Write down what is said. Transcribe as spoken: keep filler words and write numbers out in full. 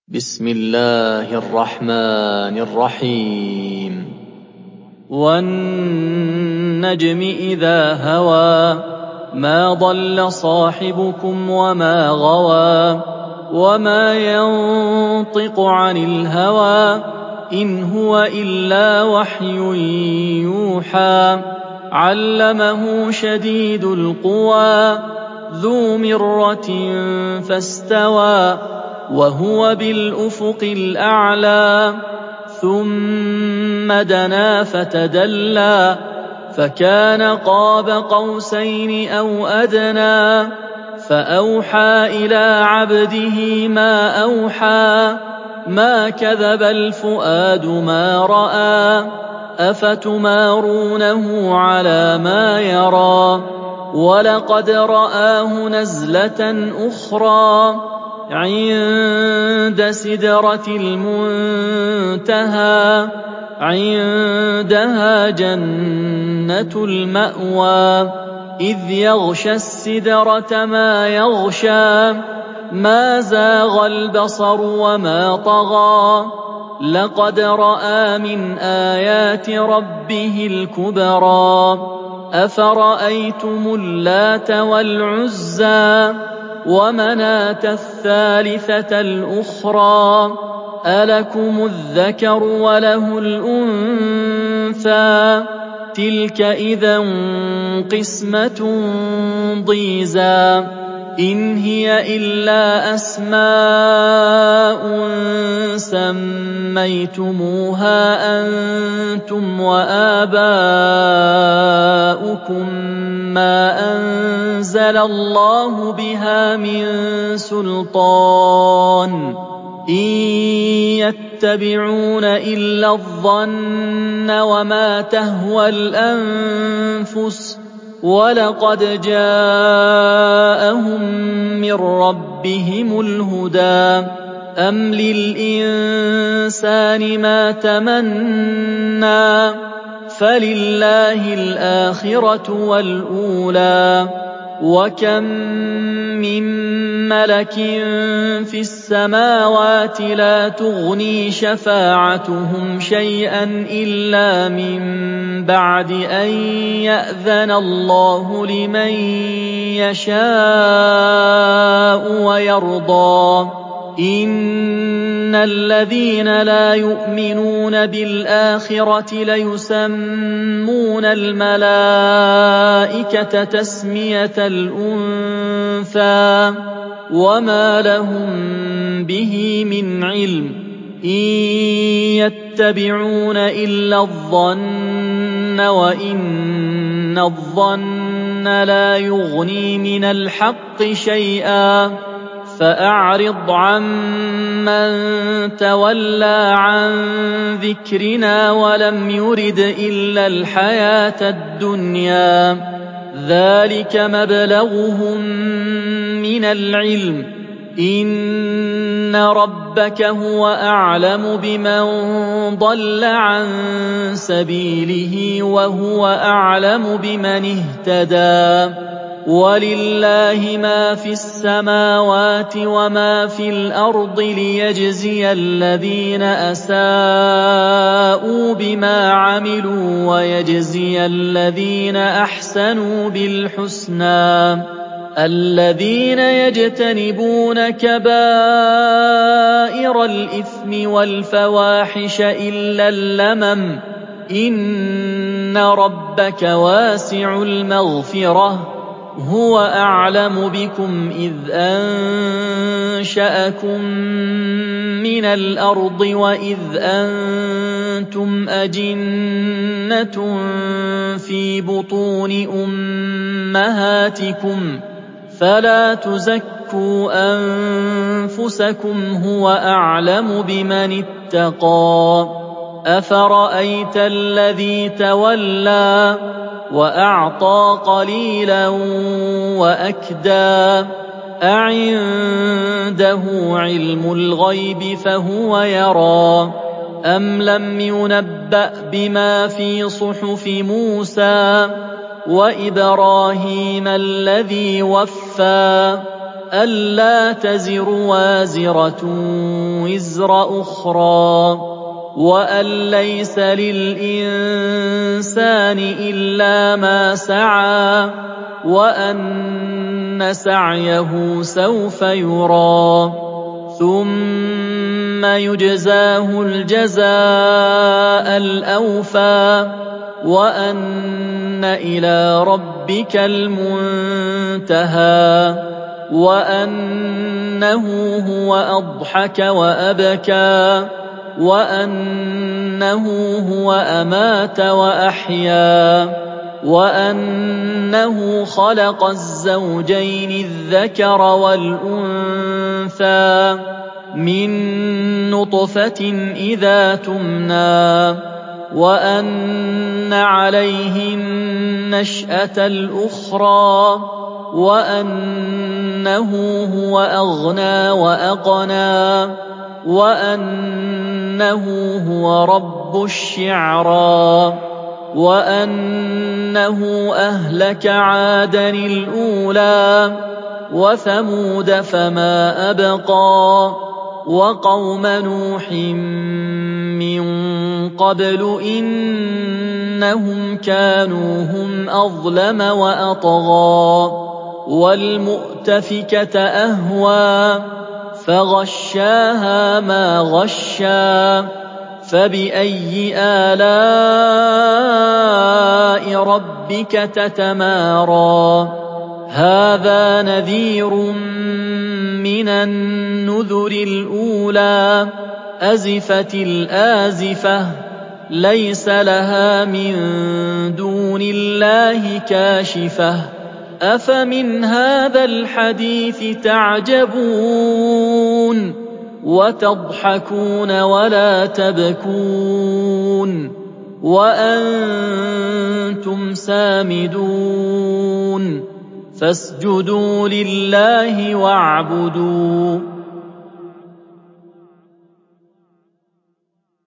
بسم الله الرحمن الرحيم والنجم إذا هوى ما ضل صاحبكم وما غوى وما ينطق عن الهوى إن هو إلا وحي يوحى علمه شديد القوى ذو مرة فاستوى وهو بالأفق الأعلى ثم دنا فتدلى فكان قاب قوسين أو أدنى فأوحى إلى عبده ما أوحى ما كذب الفؤاد ما رأى أفتمارونه على ما يرى ولقد رآه نزلة أخرى عند سدرة المنتهى عندها جنة المأوى إذ يغشى السدرة ما يغشى ما زاغ البصر وما طغى لقد رأى من آيات ربه الكبرى أفرأيتم اللات والعزى ومناة الثالثة الأخرى ألكم الذكر وله الأنثى تلك إذا قسمة ضيزى إن هي إلا أسماء سميتموها أنتم وآباؤكم ما أنزل الله بها من سلطان إن يتبعون إلا الظن وما تهوى الأنفس ولقد جاءهم من ربهم الهدى أم للإنسان ما تمنى فلله الآخرة والأولى وكم من ملك في السماوات لا تغني شفاعتهم شيئا إلا من بعد أن يأذن الله لمن يشاء ويرضى إن الذين لا يؤمنون بالآخرة ليسمون الملائكة تسمية الأنثى وما لهم به من علم إن يتبعون إلا الظن وإن الظن لا يغني من الحق شيئا فأعرض عمن تولى عن ذكرنا ولم يرد إلا الحياة الدنيا ذلك مبلغهم من العلم إن ربك هو أعلم بمن ضل عن سبيله وهو أعلم بمن اهتدى ولله ما في السماوات وما في الأرض ليجزي الذين أساءوا بما عملوا ويجزي الذين أحسنوا بالحسنى الذين يجتنبون كبائر الإثم والفواحش إلا اللمم إن ربك واسع المغفرة هو أعلم بكم إذ أنشأكم من الأرض وإذ أنتم أجنة في بطون أمهاتكم فلا تزكوا أنفسكم هو أعلم بمن اتقى أفرأيت الذي تولى وأعطى قليلا وأكدى أعنده علم الغيب فهو يرى أم لم ينبأ بما في صحف موسى وإبراهيم الذي وفى أَلَّا تَزِرُ وَازِرَةٌ وِزْرَ أُخْرَىٰ وَأَن لَّيْسَ لِلْإِنسَانِ إِلَّا مَا سَعَىٰ وَأَنَّ سَعْيَهُ سَوْفَ يُرَىٰ ثُمَّ يُجْزَاهُ الْجَزَاءَ الْأَوْفَىٰ وَأَنَّ إِلَىٰ رَبِّكَ الْمُنتَهَىٰ وَأَنَّهُ هُوَ أَضْحَكَ وَأَبْكَىٰ وَأَنَّهُ هُوَ أَمَاتَ وَأَحْيَا وَأَنَّهُ خَلَقَ الزَّوْجَيْنِ الذَّكَرَ وَالْأُنثَىٰ مِن نُّطْفَةٍ إِذَا تُمْنَىٰ وَأَنَّ عَلَيْهِ النَّشْأَةَ الْأُخْرَىٰ وَأَنَّهُ هُوَ أَغْنَىٰ وَأَقْنَىٰ وَأَنَّهُ هُوَ رَبُّ الشِّعْرَىٰ وَأَنَّهُ أَهْلَكَ عَادًا الْأُولَىٰ وَثَمُودَ فَمَا أَبْقَىٰ وَقَوْمَ نُوحٍ مِّن قَبْلُ إِنَّهُمْ كَانُوا هُمْ أَظْلَمَ وَأَطْغَىٰ وَالْمُؤْتَفِكَةَ أَهْوَىٰ فَغَشَّاهَا مَا غَشَّىٰ فَبِأَيِّ آلَاءِ رَبِّكَ تَتَمَارَىٰ هَٰذَا نَذِيرٌ مِّنَ النُّذُرِ الْأُولَىٰ أَزِفَتِ الْآزِفَةُ لَيْسَ لَهَا مِن دُونِ اللَّهِ كَاشِفَةٌ أَفَمِنْ هَٰذَا الْحَدِيثِ تَعْجَبُونَ وَتَضْحَكُونَ وَلَا تَبْكُونَ وَأَنتُمْ سَامِدُونَ فَاسْجُدُوا لِلَّهِ وَاعْبُدُوا